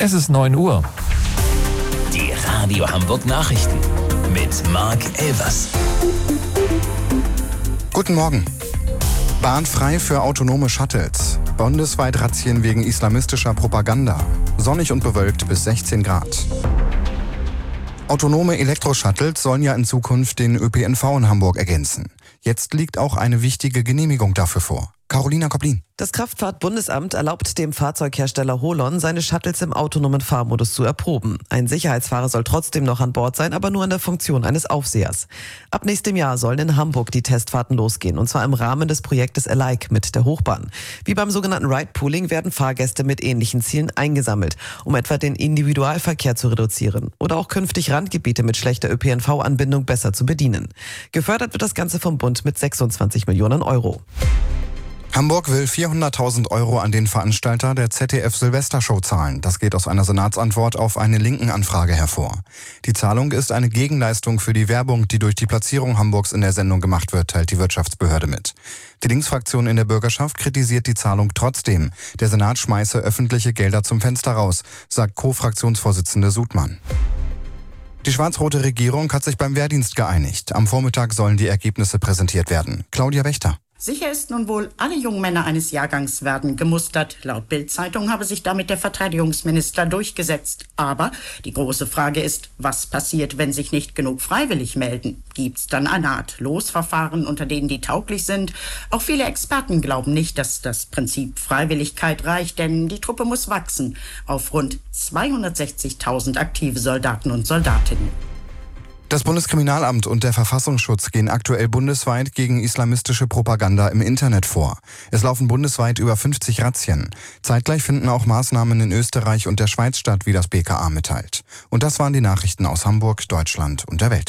Es ist 9 Uhr. Die Radio Hamburg Nachrichten mit Marc Elvers. Guten Morgen. Bahn frei für autonome Shuttles. Bundesweit Razzien wegen islamistischer Propaganda. Sonnig und bewölkt bis 16 Grad. Autonome Elektroshuttles sollen ja in Zukunft den ÖPNV in Hamburg ergänzen. Jetzt liegt auch eine wichtige Genehmigung dafür vor. Carolina Koplin. Das Kraftfahrtbundesamt erlaubt dem Fahrzeughersteller Holon, seine Shuttles im autonomen Fahrmodus zu erproben. Ein Sicherheitsfahrer soll trotzdem noch an Bord sein, aber nur in der Funktion eines Aufsehers. Ab nächstem Jahr sollen in Hamburg die Testfahrten losgehen, und zwar im Rahmen des Projektes Alike mit der Hochbahn. Wie beim sogenannten Ride-Pooling werden Fahrgäste mit ähnlichen Zielen eingesammelt, um etwa den Individualverkehr zu reduzieren oder auch künftig Randgebiete mit schlechter ÖPNV-Anbindung besser zu bedienen. Gefördert wird das Ganze vom Bund mit 26 Millionen Euro. Hamburg will 400.000 Euro an den Veranstalter der ZDF-Silvestershow zahlen. Das geht aus einer Senatsantwort auf eine Linken-Anfrage hervor. Die Zahlung ist eine Gegenleistung für die Werbung, die durch die Platzierung Hamburgs in der Sendung gemacht wird, teilt die Wirtschaftsbehörde mit. Die Linksfraktion in der Bürgerschaft kritisiert die Zahlung trotzdem. Der Senat schmeiße öffentliche Gelder zum Fenster raus, sagt Co-Fraktionsvorsitzende Sudmann. Die schwarz-rote Regierung hat sich beim Wehrdienst geeinigt. Am Vormittag sollen die Ergebnisse präsentiert werden. Claudia Wächter. Sicher ist nun wohl, alle jungen Männer eines Jahrgangs werden gemustert. Laut Bild-Zeitung habe sich damit der Verteidigungsminister durchgesetzt. Aber die große Frage ist, was passiert, wenn sich nicht genug freiwillig melden? Gibt's dann eine Art Losverfahren unter denen, die tauglich sind? Auch viele Experten glauben nicht, dass das Prinzip Freiwilligkeit reicht, denn die Truppe muss wachsen auf rund 260.000 aktive Soldaten und Soldatinnen. Das Bundeskriminalamt und der Verfassungsschutz gehen aktuell bundesweit gegen islamistische Propaganda im Internet vor. Es laufen bundesweit über 50 Razzien. Zeitgleich finden auch Maßnahmen in Österreich und der Schweiz statt, wie das BKA mitteilt. Und das waren die Nachrichten aus Hamburg, Deutschland und der Welt.